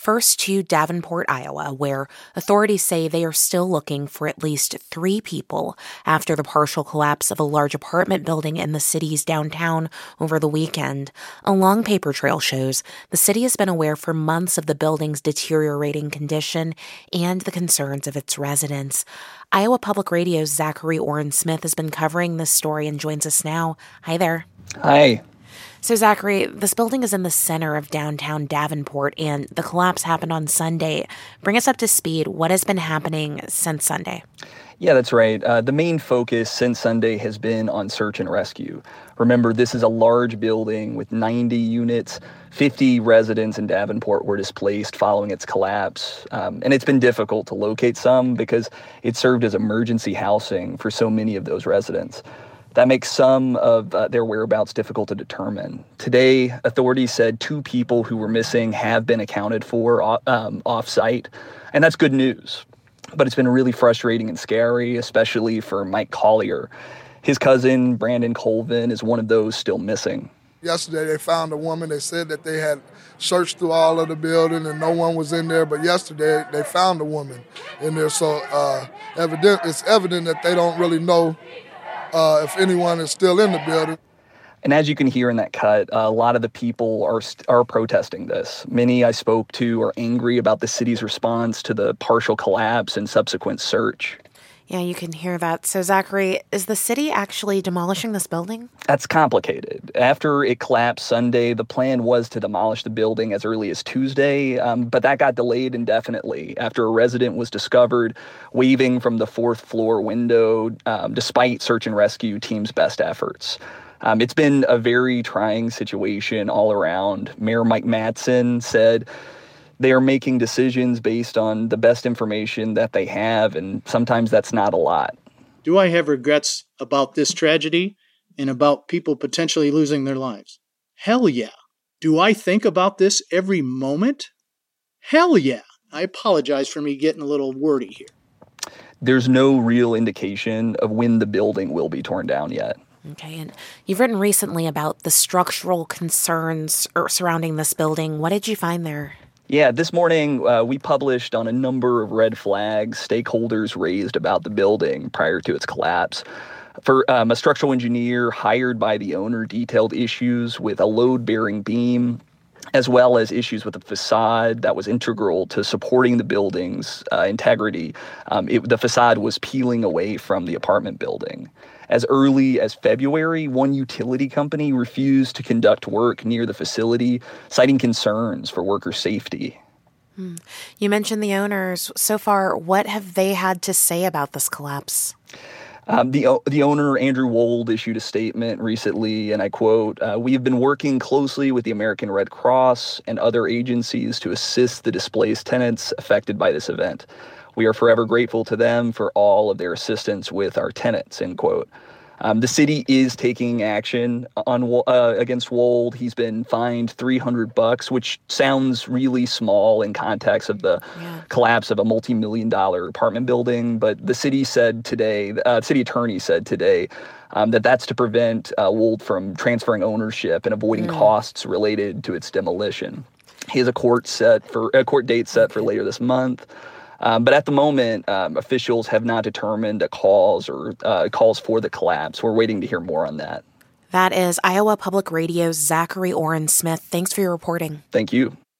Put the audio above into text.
First to Davenport, Iowa, where authorities say they are still looking for at least 3 people after the partial collapse of a large apartment building in the city's downtown over the weekend. A long paper trail shows the city has been aware for months of the building's deteriorating condition and the concerns of its residents. Iowa Public Radio's Zachary Oren-Smith has been covering this story and joins us now. Hi there. Hi. So, Zachary, this building is in the center of downtown Davenport, and the collapse happened on Sunday. Bring us up to speed. What has been happening since Sunday? Yeah, that's right. The main focus since Sunday has been on search and rescue. Remember, this is a large building with 90 units. 50 residents in Davenport were displaced following its collapse. And it's been difficult to locate some because it served as emergency housing for so many of those residents. That makes some of their whereabouts difficult to determine. Today, authorities said 2 people who were missing have been accounted for off-site, and that's good news. But it's been really frustrating and scary, especially for Mike Collier. His cousin, Brandon Colvin, is one of those still missing. Yesterday, they found a woman. They said that they had searched through all of the building and no one was in there. But yesterday, they found a woman in there. So it's evident that they don't really know if anyone is still in the building. And as you can hear in that cut, a lot of the people are protesting this. Many I spoke to are angry about the city's response to the partial collapse and subsequent search. Yeah, you can hear that. So, Zachary, is the city actually demolishing this building? That's complicated. After it collapsed Sunday, the plan was to demolish the building as early as Tuesday, but that got delayed indefinitely after a resident was discovered waving from the 4th floor window, despite search and rescue teams' best efforts. It's been a very trying situation all around. Mayor Mike Mattson said they are making decisions based on the best information that they have, and sometimes that's not a lot. Do I have regrets about this tragedy and about people potentially losing their lives? Hell yeah. Do I think about this every moment? Hell yeah. I apologize for me getting a little wordy here. There's no real indication of when the building will be torn down yet. Okay, and you've written recently about the structural concerns surrounding this building. What did you find there? Yeah, this morning we published on a number of red flags stakeholders raised about the building prior to its collapse. For a structural engineer hired by the owner detailed issues with a load-bearing beam, as well as issues with the facade that was integral to supporting the building's integrity. The facade was peeling away from the apartment building. As early as February, one utility company refused to conduct work near the facility, citing concerns for worker safety. You mentioned the owners. So far, what have they had to say about this collapse? The owner, Andrew Wold, issued a statement recently, and I quote, "We have been working closely with the American Red Cross and other agencies to assist the displaced tenants affected by this event. We are forever grateful to them for all of their assistance with our tenants," end quote. The city is taking action against Wold. He's been fined $300, which sounds really small in context of the collapse of a multi-million-dollar apartment building. But the city said today, city attorney said today, that that's to prevent Wold from transferring ownership and avoiding costs related to its demolition. He has a court date set for later this month. But at the moment, officials have not determined a cause or calls for the collapse. We're waiting to hear more on that. That is Iowa Public Radio's Zachary Oren-Smith. Thanks for your reporting. Thank you.